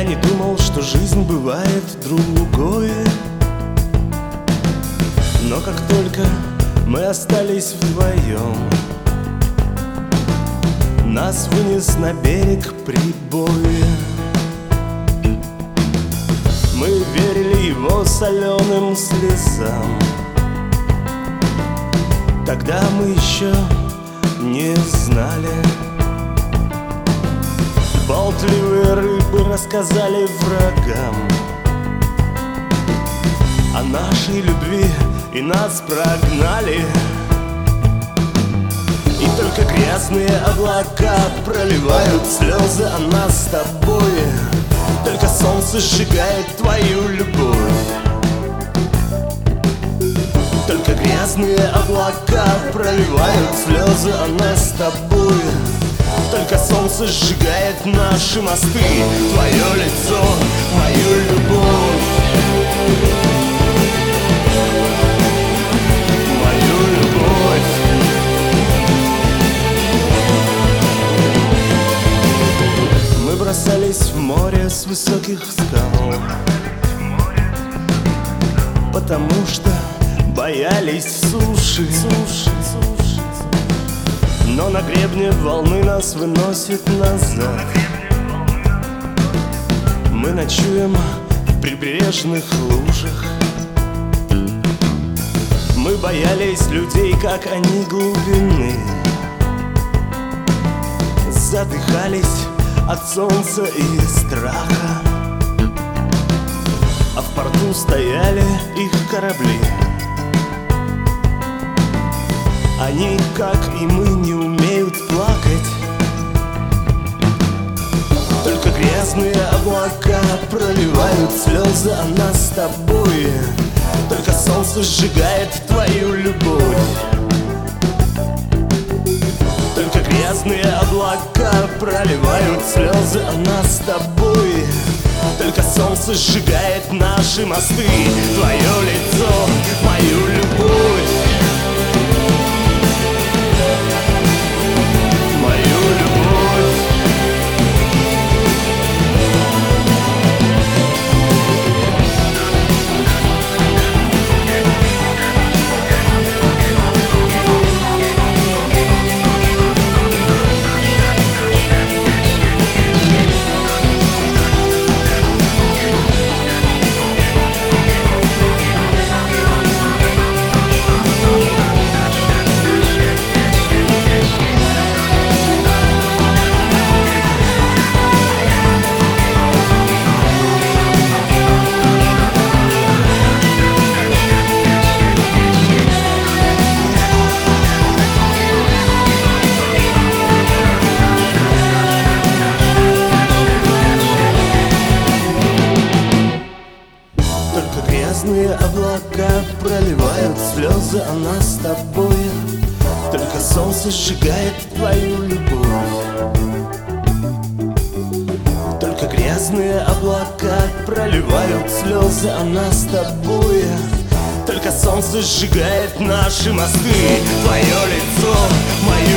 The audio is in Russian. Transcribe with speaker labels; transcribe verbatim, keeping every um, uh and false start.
Speaker 1: не думал, что жизнь бывает другое. Но как только мы остались вдвоем, нас вынес на берег прибоя. Мы верили его соленым слезам. Тогда мы еще не знали. Болтливые рыбы рассказали врагам о нашей любви и нас прогнали. И только грязные облака проливают слезы о нас с тобой. Только солнце сжигает твою любовь. Только грязные облака проливают слезы о нас с тобой. Только солнце сжигает наши мосты. Твое лицо, мою любовь. Мою любовь. Мы бросались в море с высоких скал, потому что боялись суши. суши, суши. Но на гребне волны нас выносят назад. Мы ночуем в прибрежных лужах. Мы боялись людей, как они глубины. Задыхались от солнца и страха. А в порту стояли их корабли. Они, как и мы, не умеют плакать. Только грязные облака проливают слезы о нас с тобой. Только солнце сжигает твою любовь. Только грязные облака проливают слезы о нас с тобой. Только солнце сжигает наши мосты. Твое лицо, мою любовь. Грязные облака проливают слезы о нас с тобой. Только солнце сжигает твою любовь. Только грязные облака проливают слезы о нас с тобой. Только солнце сжигает наши мосты. Твое лицо, мою